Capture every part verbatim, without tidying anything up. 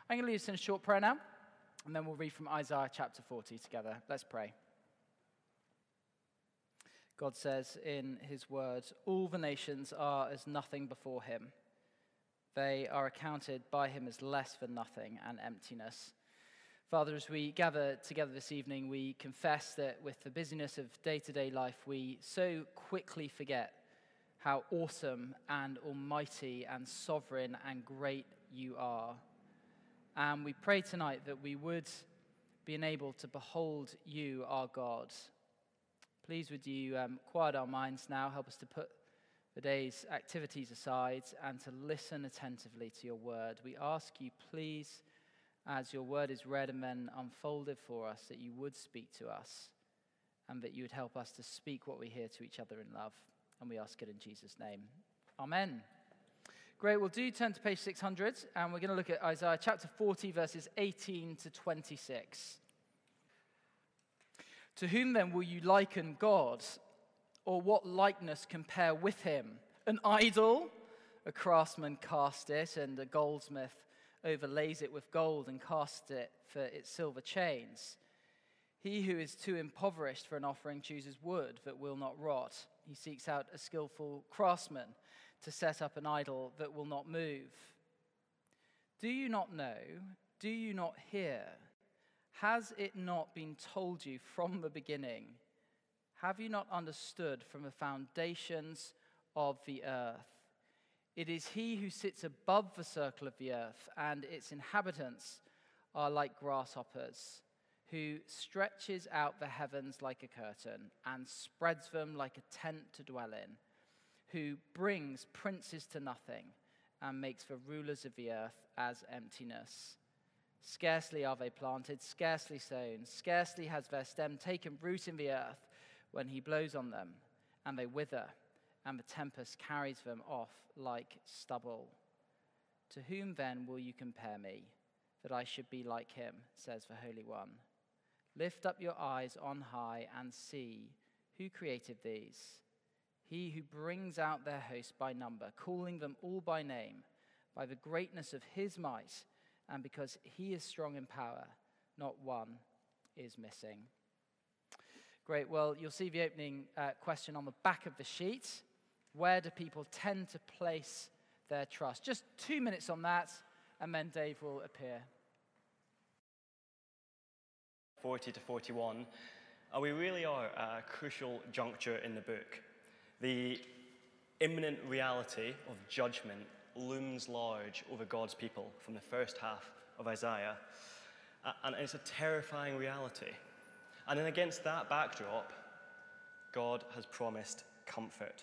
I'm going to lead us in a short prayer now, and then we'll read from Isaiah chapter forty together. Let's pray. God says in his word, all the nations are as nothing before him. They are accounted by him as less than nothing and emptiness. Father, as we gather together this evening, we confess that with the busyness of day-to-day life, we so quickly forget how awesome and almighty and sovereign and great you are. And we pray tonight that we would be enabled to behold you, our God. Please would you um, quiet our minds now, help us to put the day's activities aside and to listen attentively to your word. We ask you, please, as your word is read and then unfolded for us, that you would speak to us and that you would help us to speak what we hear to each other in love. And we ask it in Jesus' name. Amen. Great, well, do turn to page six hundred, and we're going to look at Isaiah chapter forty, verses eighteen to twenty-six. To whom then will you liken God, or what likeness compare with him? An idol? A craftsman cast it, and a goldsmith overlays it with gold and casts it for its silver chains. He who is too impoverished for an offering chooses wood that will not rot. He seeks out a skillful craftsman to set up an idol that will not move. Do you not know? Do you not hear? Has it not been told you from the beginning? Have you not understood from the foundations of the earth? It is he who sits above the circle of the earth, and its inhabitants are like grasshoppers, who stretches out the heavens like a curtain and spreads them like a tent to dwell in, who brings princes to nothing and makes the rulers of the earth as emptiness. Scarcely are they planted, scarcely sown, scarcely has their stem taken root in the earth when he blows on them, and they wither, and the tempest carries them off like stubble. To whom then will you compare me, that I should be like him, says the Holy One? Lift up your eyes on high and see who created these. He who brings out their host by number, calling them all by name, by the greatness of his might, and because he is strong in power, not one is missing. Great. Well, you'll see the opening uh, question on the back of the sheet. Where do people tend to place their trust? Just two minutes on that, and then Dave will appear. forty to forty-one, uh, we really are at a crucial juncture in the book. The imminent reality of judgment looms large over God's people from the first half of Isaiah, uh, and it's a terrifying reality. And then against that backdrop, God has promised comfort.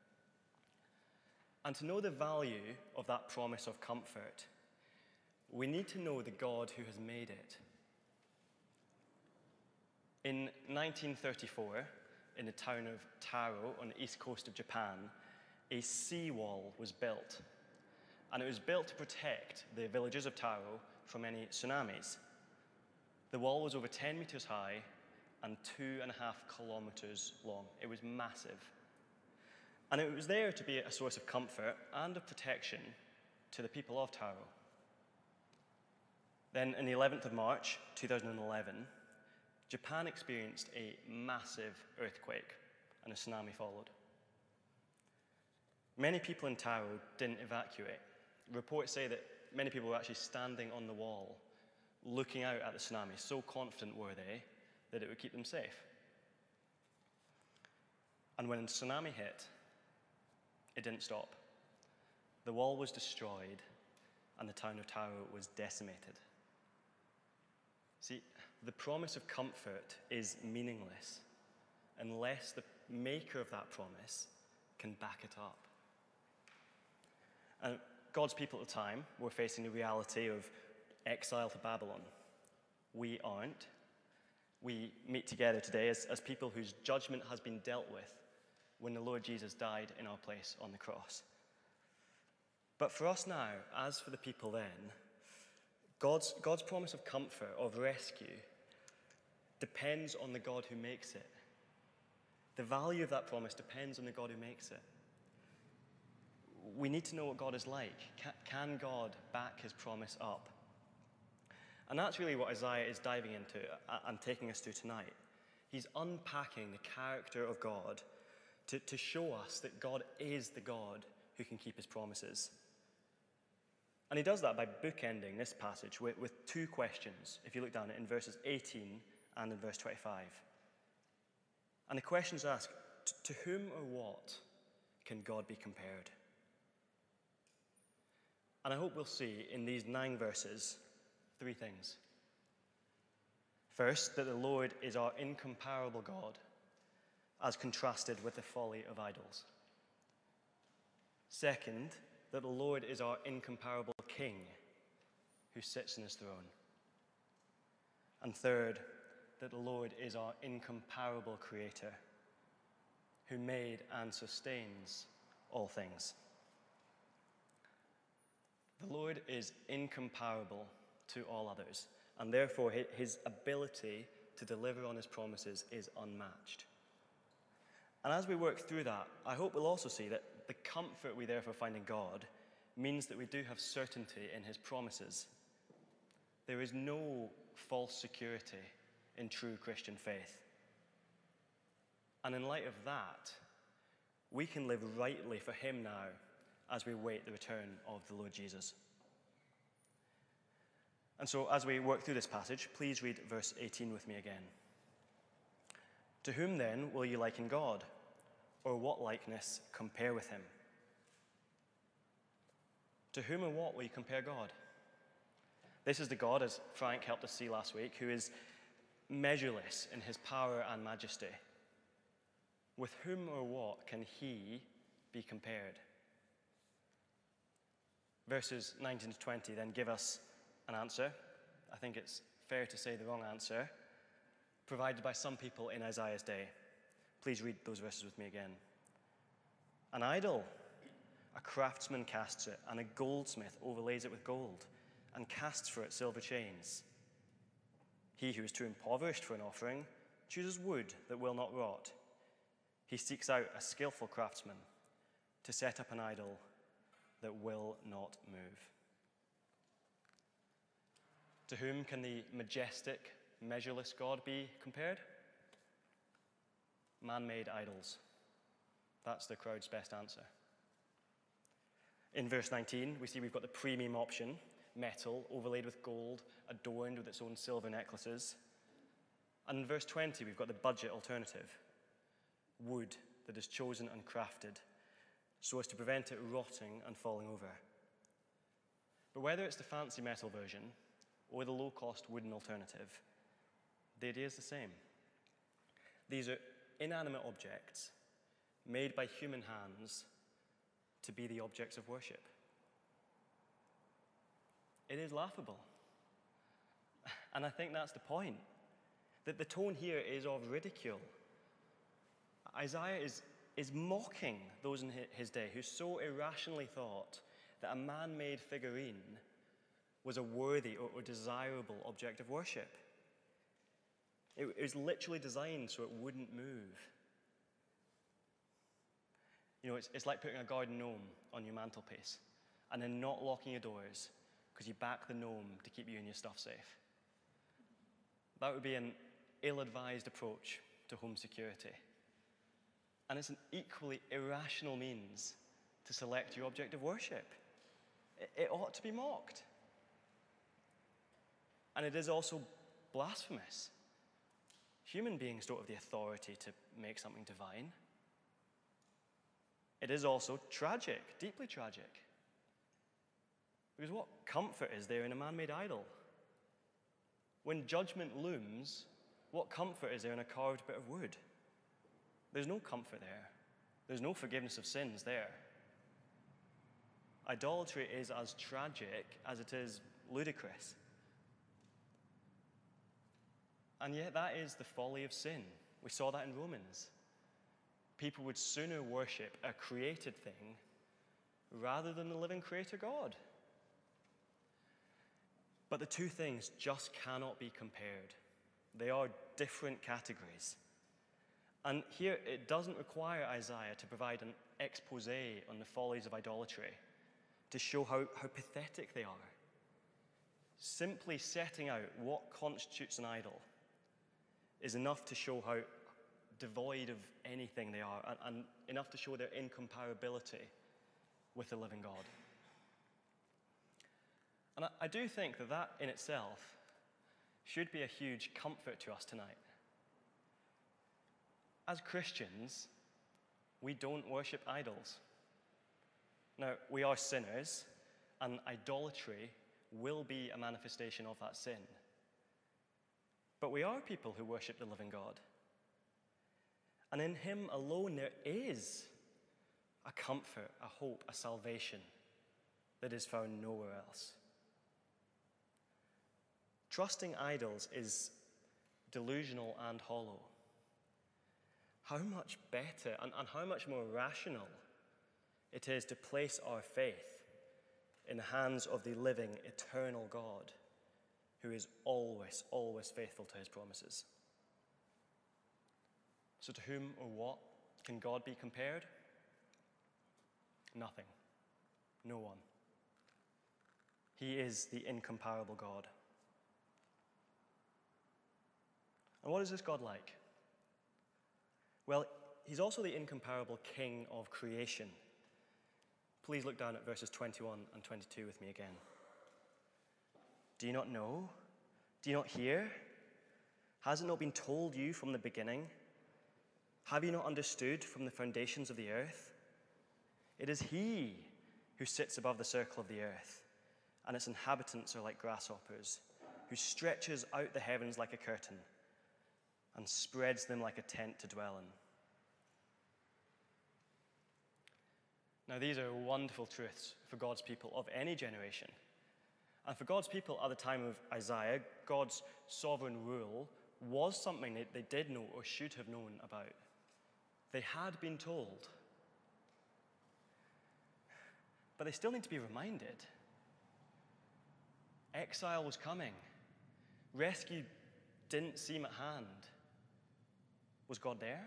And to know the value of that promise of comfort, we need to know the God who has made it. In nineteen thirty-four, in the town of Taro on the east coast of Japan, a seawall was built. And it was built to protect the villagers of Taro from any tsunamis. The wall was over ten meters high and two and a half kilometers long. It was massive. And it was there to be a source of comfort and of protection to the people of Taro. Then, on the eleventh of March, two thousand eleven, Japan experienced a massive earthquake, and a tsunami followed. Many people in Taro didn't evacuate. Reports say that many people were actually standing on the wall, looking out at the tsunami. So confident were they that it would keep them safe. And when the tsunami hit, it didn't stop. The wall was destroyed, and the town of Taro was decimated. See, the promise of comfort is meaningless unless the maker of that promise can back it up. And God's people at the time were facing the reality of exile to Babylon. We aren't. We meet together today as, as people whose judgment has been dealt with when the Lord Jesus died in our place on the cross. But for us now, as for the people then, God's, God's promise of comfort, of rescue, depends on the God who makes it. The value of that promise depends on the God who makes it. We need to know what God is like. Can, can God back his promise up? And that's really what Isaiah is diving into and taking us through tonight. He's unpacking the character of God to, to show us that God is the God who can keep his promises. And he does that by bookending this passage with, with two questions, if you look down at it in verses eighteen and in verse twenty-five. And the questions ask, to whom or what can God be compared? And I hope we'll see in these nine verses three things. First, that the Lord is our incomparable God, as contrasted with the folly of idols. Second, that the Lord is our incomparable King, who sits in his throne. And third, that the Lord is our incomparable Creator, who made and sustains all things. The Lord is incomparable to all others, and therefore his ability to deliver on his promises is unmatched. And as we work through that, I hope we'll also see that the comfort we therefore find in God means that we do have certainty in his promises. There is no false security in true Christian faith. And in light of that, we can live rightly for him now as we wait the return of the Lord Jesus. And so as we work through this passage, please read verse eighteen with me again. To whom then will you liken God, or what likeness compare with him? To whom and what will you compare God? This is the God, as Frank helped us see last week, who is measureless in his power and majesty. With whom or what can he be compared? Verses nineteen to twenty then give us an answer. I think it's fair to say the wrong answer, provided by some people in Isaiah's day. Please read those verses with me again. An idol, a craftsman casts it, and a goldsmith overlays it with gold, and casts for it silver chains. He who is too impoverished for an offering chooses wood that will not rot. He seeks out a skillful craftsman to set up an idol that will not move. To whom can the majestic, measureless God be compared? Man-made idols. That's the crowd's best answer. In verse nineteen, we see we've got the premium option, metal overlaid with gold, adorned with its own silver necklaces. And in verse twenty, we've got the budget alternative, wood that is chosen and crafted so as to prevent it rotting and falling over. But whether it's the fancy metal version or the low-cost wooden alternative, the idea is the same. These are inanimate objects made by human hands to be the objects of worship. It is laughable. And I think that's the point, that the tone here is of ridicule. Isaiah is, is mocking those in his day who so irrationally thought that a man-made figurine was a worthy or, or desirable object of worship. It, it was literally designed so it wouldn't move. You know, it's, it's like putting a garden gnome on your mantelpiece and then not locking your doors because you back the gnome to keep you and your stuff safe. That would be an ill-advised approach to home security. And it's an equally irrational means to select your object of worship. It, it ought to be mocked. And it is also blasphemous. Human beings don't have the authority to make something divine. It is also tragic, deeply tragic. Because what comfort is there in a man-made idol? When judgment looms, what comfort is there in a carved bit of wood? There's no comfort there. There's no forgiveness of sins there. Idolatry is as tragic as it is ludicrous. And yet that is the folly of sin. We saw that in Romans. People would sooner worship a created thing rather than the living creator God. But the two things just cannot be compared. They are different categories. And here it doesn't require Isaiah to provide an exposé on the follies of idolatry to show how, how pathetic they are. simply setting out what constitutes an idol is enough to show how devoid of anything they are, and, and enough to show their incomparability with the living God. And I, I do think that that in itself should be a huge comfort to us tonight. As Christians, we don't worship idols. Now, we are sinners, and idolatry will be a manifestation of that sin. But we are people who worship the living God. And in him alone there is a comfort, a hope, a salvation that is found nowhere else. Trusting idols is delusional and hollow. How much better and, and how much more rational it is to place our faith in the hands of the living, eternal God, who is always, always faithful to his promises. So to whom or what can God be compared? Nothing. No one. He is the incomparable God. And what is this God like? Well, he's also the incomparable King of creation. Please look down at verses twenty-one and twenty-two with me again. Do you not know? Do you not hear? Has it not been told you from the beginning? Have you not understood from the foundations of the earth? It is he who sits above the circle of the earth, and its inhabitants are like grasshoppers, who stretches out the heavens like a curtain and spreads them like a tent to dwell in. Now, these are wonderful truths for God's people of any generation. And for God's people at the time of Isaiah, God's sovereign rule was something that they did know or should have known about. They had been told. But they still need to be reminded. Exile was coming. Rescue didn't seem at hand. Was God there?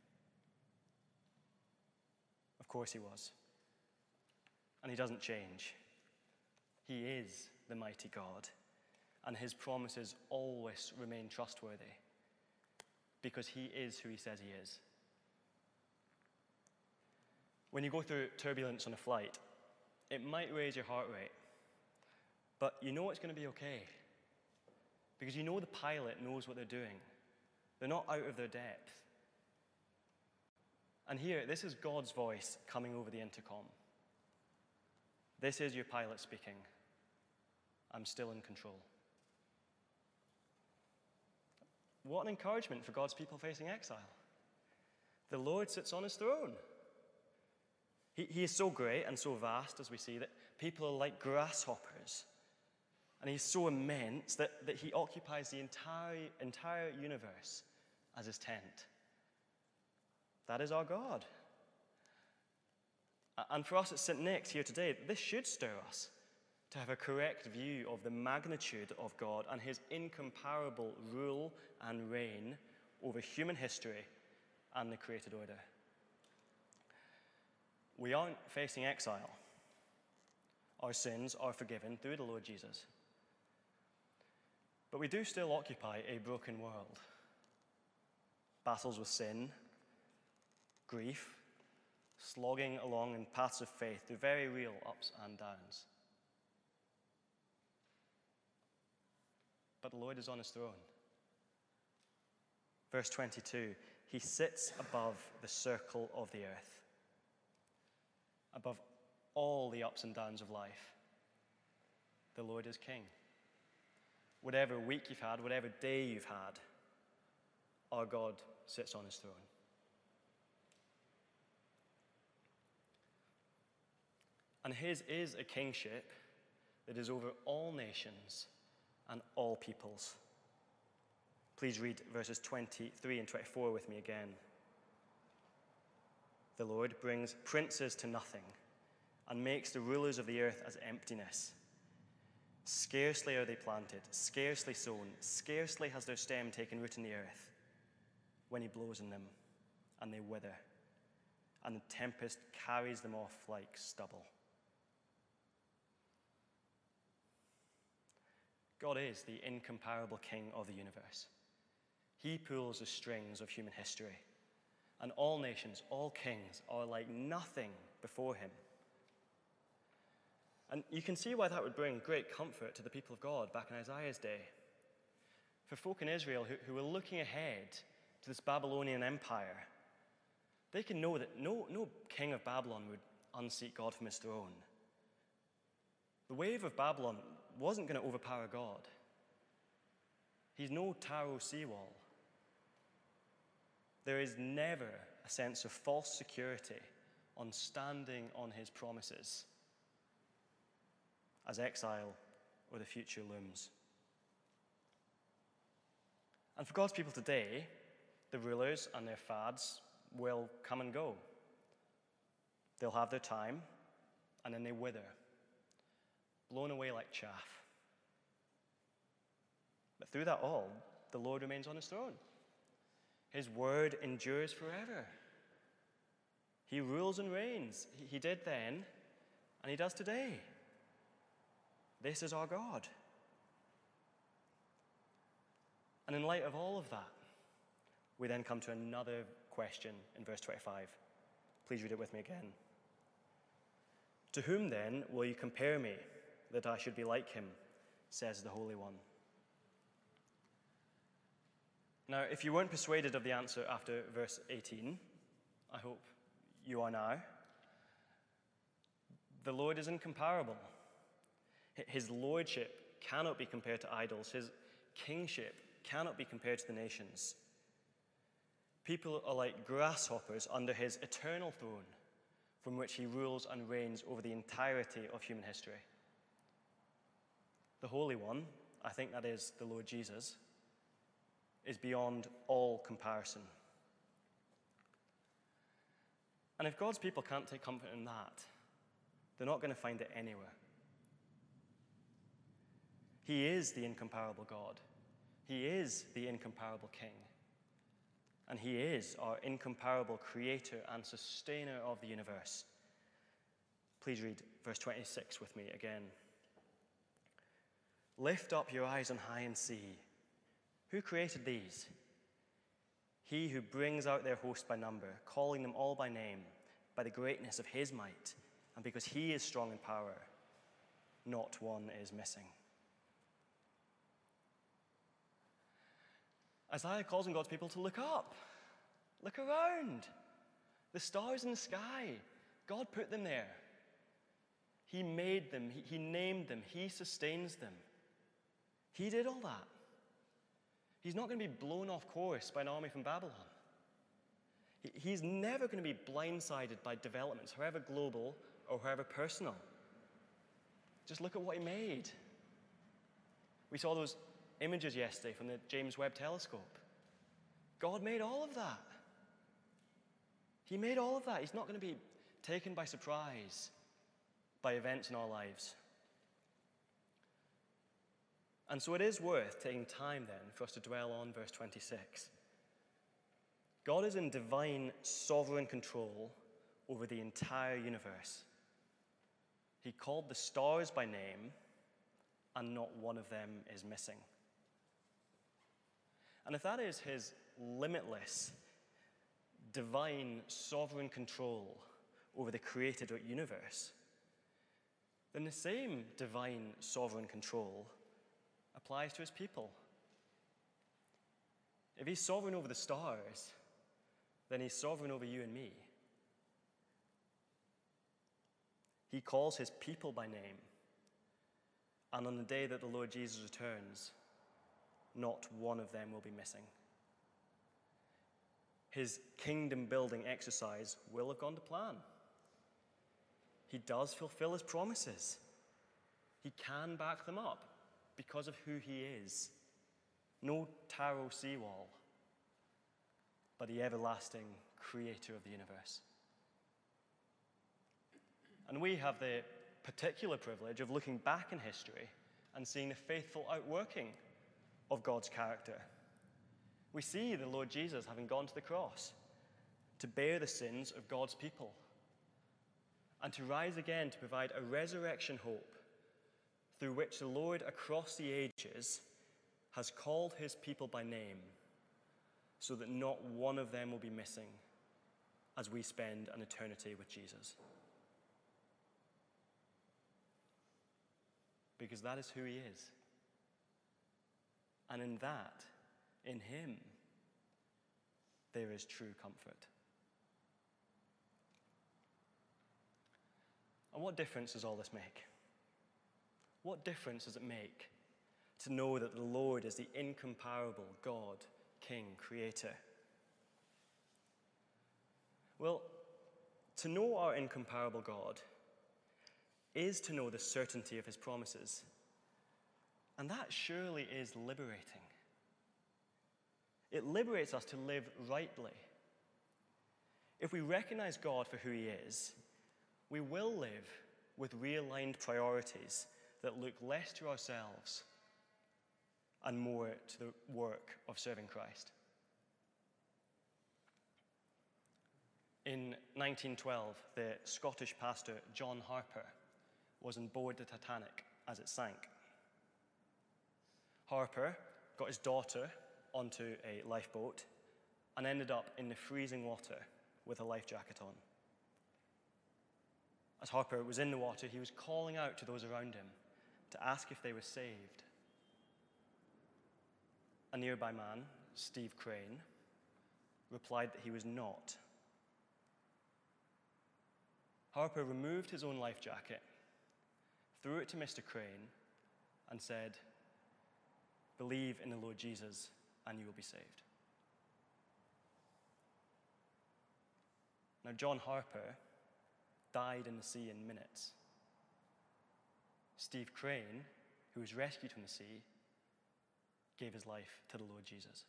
Of course he was. And he doesn't change. He is the mighty God, and his promises always remain trustworthy because he is who he says he is. When you go through turbulence on a flight, it might raise your heart rate, but you know it's going to be okay because you know the pilot knows what they're doing. They're not out of their depth. And here, this is God's voice coming over the intercom. This is your pilot speaking. I'm still in control. What an encouragement for God's people facing exile. The Lord sits on his throne. He, he is so great and so vast, as we see, that people are like grasshoppers. And he's so immense that, that he occupies the entire, entire universe as his tent. That is our God. And for us at Saint Nick's here today, this should stir us to have a correct view of the magnitude of God and his incomparable rule and reign over human history and the created order. We aren't facing exile. Our sins are forgiven through the Lord Jesus. But we do still occupy a broken world. Battles with sin, grief, slogging along in paths of faith through very real ups and downs. But the Lord is on his throne. Verse twenty-two, he sits above the circle of the earth, above all the ups and downs of life. The Lord is king. Whatever week you've had, whatever day you've had, our God sits on his throne. And his is a kingship that is over all nations and all peoples. Please read verses twenty-three and twenty-four with me again. The Lord brings princes to nothing and makes the rulers of the earth as emptiness. Scarcely are they planted, scarcely sown, scarcely has their stem taken root in the earth, when he blows in them, and they wither, and the tempest carries them off like stubble. God is the incomparable King of the universe. He pulls the strings of human history, and all nations, all kings are like nothing before him. And you can see why that would bring great comfort to the people of God back in Isaiah's day. For folk in Israel who, who were looking ahead to this Babylonian empire, they can know that no, no king of Babylon would unseat God from his throne. The wave of Babylon wasn't going to overpower God. He's no Taro seawall. There is never a sense of false security on standing on his promises as exile or the future looms. And for God's people today, the rulers and their fads will come and go. They'll have their time, and then they wither, blown away like chaff. But through that all, the Lord remains on his throne. His word endures forever. He rules and reigns. He did then, and he does today. This is our God. And in light of all of that, we then come to another question in verse twenty-five. Please read it with me again. To whom then will you compare me, that I should be like him, says the Holy One. Now, if you weren't persuaded of the answer after verse eighteen, I hope you are now. The Lord is incomparable. His lordship cannot be compared to idols. His kingship cannot be compared to the nations. People are like grasshoppers under his eternal throne, from which he rules and reigns over the entirety of human history. The Holy One, I think that is the Lord Jesus, is beyond all comparison. And if God's people can't take comfort in that, they're not going to find it anywhere. He is the incomparable God. He is the incomparable King. And he is our incomparable creator and sustainer of the universe. Please read verse twenty-six with me again. Lift up your eyes on high and see. Who created these? He who brings out their host by number, calling them all by name, by the greatness of his might, and because he is strong in power, not one is missing. Isaiah calls on God's people to look up, look around. The stars in the sky, God put them there. He made them, he, he named them, he sustains them. He did all that. He's not going to be blown off course by an army from Babylon. He, he's never going to be blindsided by developments, however global or however personal. Just look at what he made. We saw those images yesterday from the James Webb Telescope. God made all of that. He made all of that. He's not going to be taken by surprise by events in our lives. And so it is worth taking time then for us to dwell on verse twenty-six. God is in divine sovereign control over the entire universe. He called the stars by name, and not one of them is missing. And if that is his limitless, divine, sovereign control over the created universe, then the same divine, sovereign control applies to his people. If he's sovereign over the stars, then he's sovereign over you and me. He calls his people by name, and on the day that the Lord Jesus returns, not one of them will be missing. His kingdom-building exercise will have gone to plan. He does fulfill his promises. He can back them up because of who he is. No Taro seawall, but the everlasting creator of the universe. And we have the particular privilege of looking back in history and seeing the faithful outworking of God's character. We see the Lord Jesus having gone to the cross to bear the sins of God's people and to rise again to provide a resurrection hope through which the Lord across the ages has called his people by name, so that not one of them will be missing as we spend an eternity with Jesus. Because that is who he is. And in that, in him, there is true comfort. And what difference does all this make? What difference does it make to know that the Lord is the incomparable God, King, Creator? Well, to know our incomparable God is to know the certainty of his promises. And that surely is liberating. It liberates us to live rightly. If we recognize God for who he is, we will live with realigned priorities that look less to ourselves and more to the work of serving Christ. In nineteen twelve, the Scottish pastor John Harper was on board the Titanic as it sank. Harper got his daughter onto a lifeboat and ended up in the freezing water with a life jacket on. As Harper was in the water, he was calling out to those around him to ask if they were saved. A nearby man, Steve Crane, replied that he was not. Harper removed his own life jacket, threw it to Mister Crane, and said, "Believe in the Lord Jesus, and you will be saved." Now, John Harper died in the sea in minutes. Steve Crane, who was rescued from the sea, gave his life to the Lord Jesus.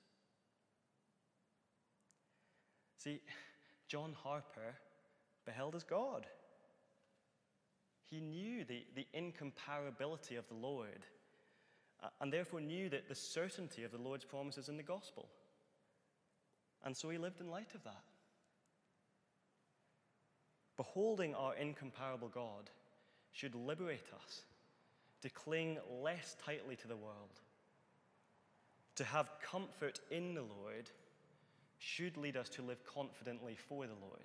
See, John Harper beheld as God. He knew the, the incomparability of the Lord, uh, and therefore knew that the certainty of the Lord's promises in the gospel. And so he lived in light of that. Beholding our incomparable God should liberate us to cling less tightly to the world. To have comfort in the Lord should lead us to live confidently for the Lord.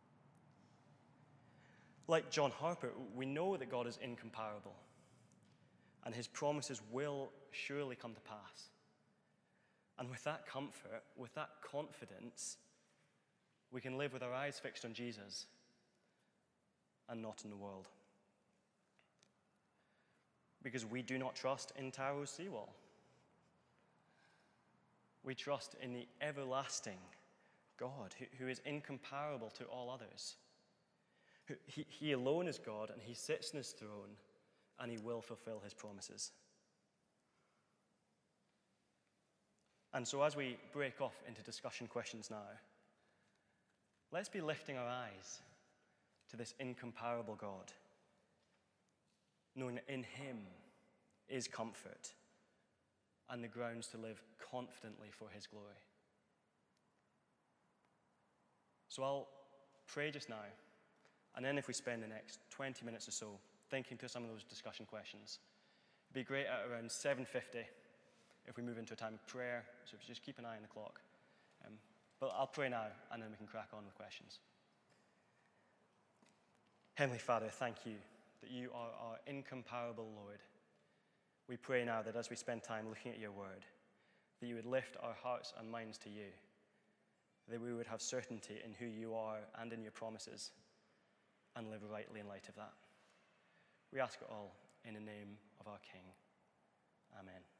Like John Harper, we know that God is incomparable, and his promises will surely come to pass. And with that comfort, with that confidence, we can live with our eyes fixed on Jesus and not in the world. Because we do not trust in Taro's seawall. We trust in the everlasting God, who, who is incomparable to all others. He, he alone is God, and he sits in his throne, and he will fulfill his promises. And so as we break off into discussion questions now, let's be lifting our eyes to this incomparable God, knowing that in him is comfort and the grounds to live confidently for his glory. So I'll pray just now, and then if we spend the next twenty minutes or so thinking through some of those discussion questions, it'd be great at around seven fifty if we move into a time of prayer, so if you just keep an eye on the clock. Um, but I'll pray now, and then we can crack on with questions. Heavenly Father, thank you that you are our incomparable Lord. We pray now that as we spend time looking at your word, that you would lift our hearts and minds to you, that we would have certainty in who you are and in your promises, and live rightly in light of that. We ask it all in the name of our King. Amen.